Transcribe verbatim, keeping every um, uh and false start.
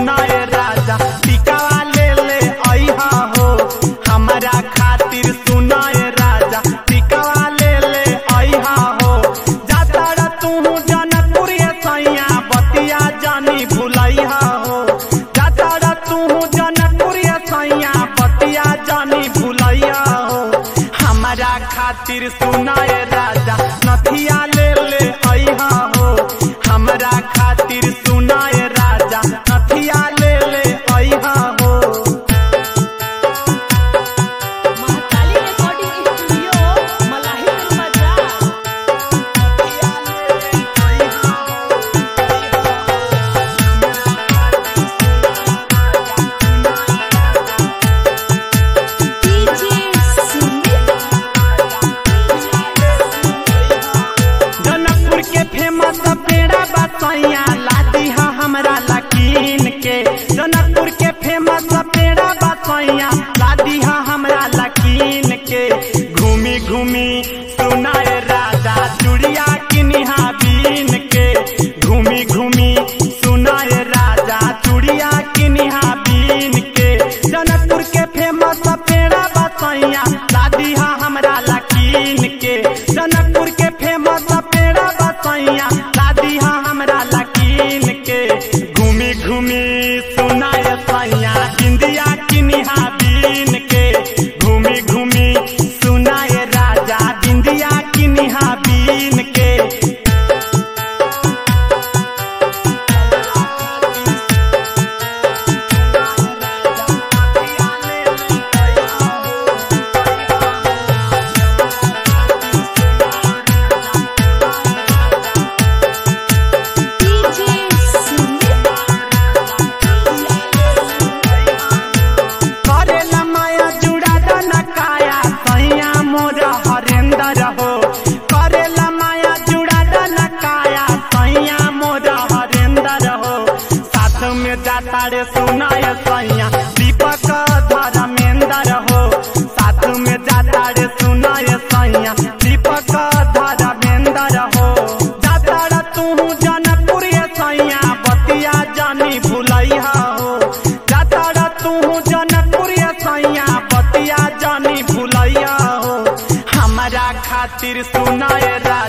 सुनाए राजा टिकावा ले ले अइहा हो हमारा खातिर सुनाए राजा टिकावा ले ले अइहा हो जाता तू जनकपुर सैया बतिया जानी भुलैहा हो जाता तू जनकपुर सैया बतिया जानी भुलैया हो हमारा खातिर सुनाए राजा नथिया ले ले अइहा हो हमारा खातिर सुनाए राजा नथिया ले ले अइहा हो। महाकाली रिकॉर्डिंग स्टूडियो मलाही बाजार। नथिया ले ले अइहा डीजे सुमित जनकपुर के फेमस पेड़ा बसैया लादी हा हमरा लकीन के जनकपुर के फेमस पेड़ा बसैया लादी हा हमरा लकीन के घूमी घूमी सुनाए राजा चूड़िया किनिहा बीन के घूमी घूमी सुनाए राजा चूड़िया किनिहा बीन के जनकपुर के फेमस पेड़ा बसैया लादी हा हमरा लकीन के जनकपुर के फेमस पेड़ा बसैया लादी हा हमरा लकीन के घूमी घूमी सुनाए सैया बिंदिया किनिहा बीन के घूमी घूमी सुनाए राजा बिंदिया किनिहा बीन के डीजे सुमित करेला माया जुड़ा दनकाया सैया मोर हरेंद्र हो करेला माया जुड़ा दनकाया सैया मोर हरेंद्र हो साथ में जाता रे सुनाए सैया दीपक धर्मेंद्र हो साथ में जाता रे सुनाए सैया दीपक धर्मेंद्र हो जाता रे तू जनकपुर सैया बतिया जानी भुलैहा हो जाता तू जनकपुर सैया बतिया जानी भुलैया हो हमारा खातिर सुनाए राजा